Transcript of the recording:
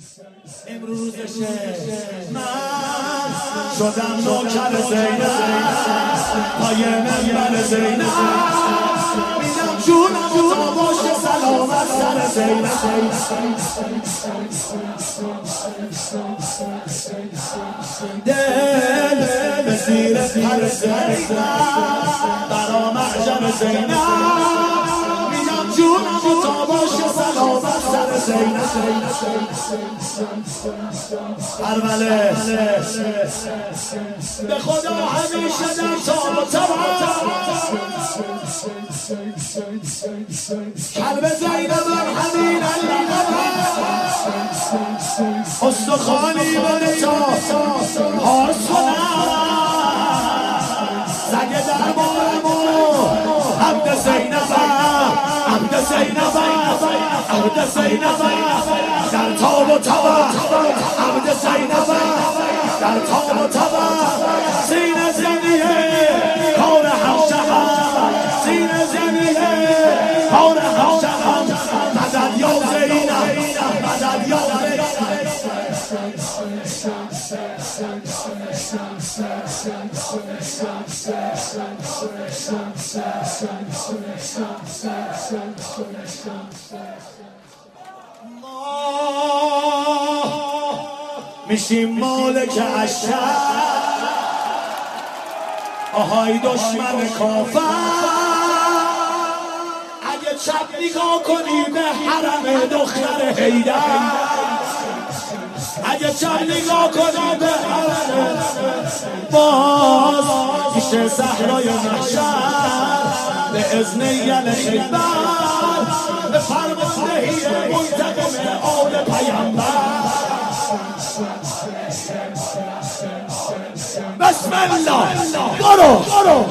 امروزشه من شدم نوکر زینب پای منبر زینب میدم جونم تا باشه سلامت سر زینب دل به زیر پر زینب برا محجم زینب میدم جونم تا باشه سلامت سر زینب ارمله به خدا همیشه در تاب و تبا قلب زینبم همین علیقبم استخوانی بده تا پارس کنم زگ درمانمو عبد زینبم عبد زینبم عبد زینبم در تاب و تبا عبد زینبم در تاب و تبا سینه زینیه کار هم شهم سینه زینیه کار هم شهم مدد یا زینب مدد یا میشیم مالک عشق آهای دشمن کافر اگه چپ نگاه کنی به حرم دختر حیدر اگه چپ نگاه کنی به حرم باز میشه صحرای محشر به اذن یل خیبر به فرماندهی منتقم آل پیامبر بسم الله برو